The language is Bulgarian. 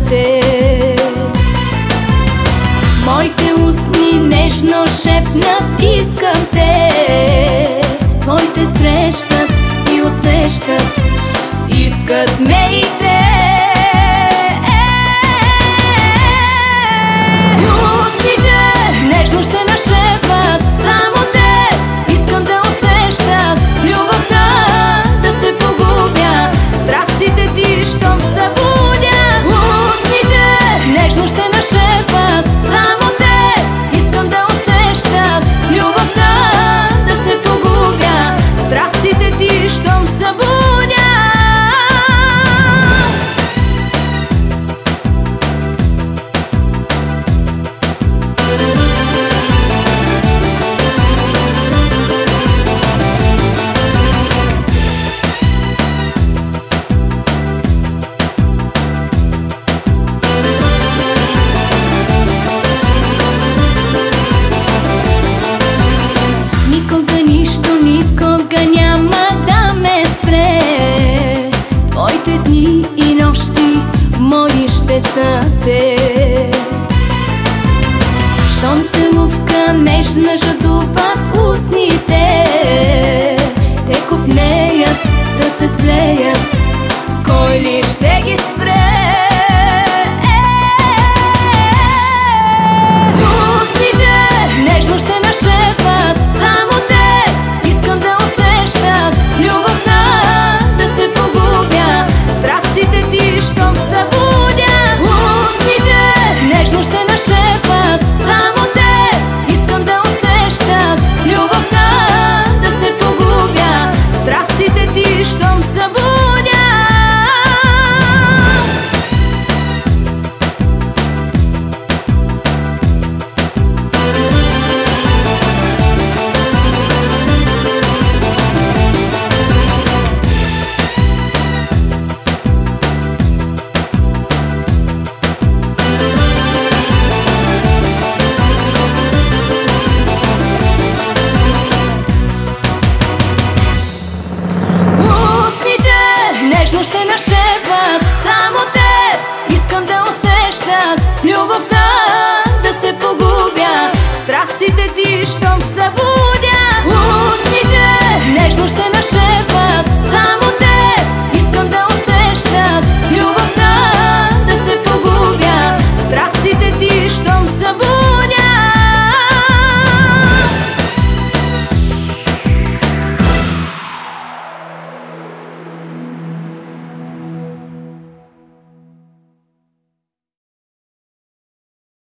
те. Моите устни нежно шепнат искам те. Твоите срещат и усещат, искат ме и те. Устните нежно ще нашепват само те. Искам да усещат с любовта, да се погубя страстите ти, щом събудя. Устните нежно ще нашепват само те. Искам да усещат с любовта, да се погубя страстите ти, щом събудя. Никога няма да ме спре. Твоите дни и нощи мои ще са те. Щом целувка нежна жадува